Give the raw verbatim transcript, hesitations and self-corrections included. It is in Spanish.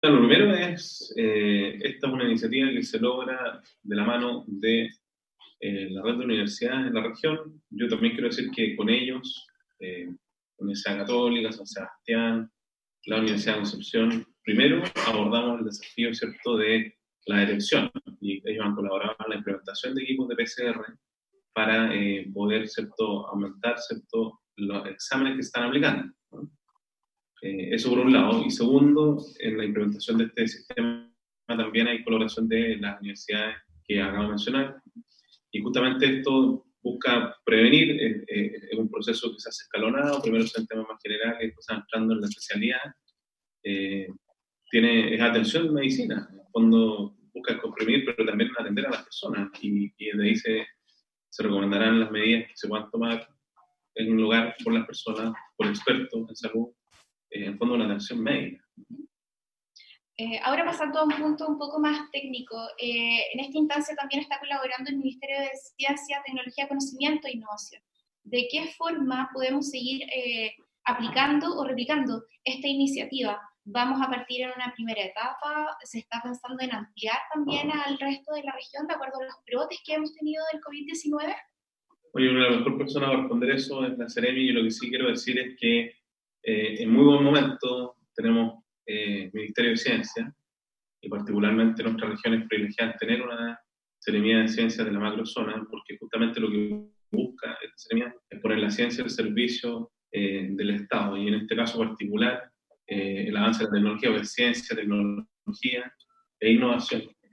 Lo primero es, eh, esta es una iniciativa que se logra de la mano de eh, la red de universidades en la región. Yo también quiero decir que con ellos, eh, Universidad Católica, San Sebastián, la Universidad de Concepción, primero abordamos el desafío, ¿cierto?, de la detección, y ellos han colaborado en la implementación de equipos de P C R para eh, poder, ¿cierto?, aumentar, ¿cierto?, los exámenes que se están aplicando, ¿no? Eh, eso por un lado. Y segundo, en la implementación de este sistema también hay colaboración de las universidades que acabo de mencionar. Y justamente esto busca prevenir, eh, eh, es un proceso que se hace escalonado, primero son temas más generales, después se va entrando en la especialidad. Eh, tiene, es atención de medicina, en el fondo busca comprimir, pero también atender a las personas. Y, y desde ahí se, se recomendarán las medidas que se puedan tomar en un lugar por las personas, por expertos en salud, eh, en fondo una atención médica. Eh, ahora pasando a un punto un poco más técnico, eh, en esta instancia también está colaborando el Ministerio de Ciencia, Tecnología, Conocimiento e Innovación. ¿De qué forma podemos seguir eh, aplicando o replicando esta iniciativa? ¿Vamos a partir en una primera etapa? ¿Se está pensando en ampliar también al resto de la región de acuerdo a los brotes que hemos tenido del COVID diecinueve? Oye, la mejor persona para responder eso es la Seremi, y lo que sí quiero decir es que eh, en muy buen momento tenemos eh, Ministerio de Ciencia, y particularmente nuestra región es privilegiada tener una Seremía de Ciencias de la macrozona, porque justamente lo que busca esta Seremía es poner la ciencia al servicio eh, del Estado, y en este caso particular, eh, el avance de la tecnología, o de ciencia, tecnología e innovación.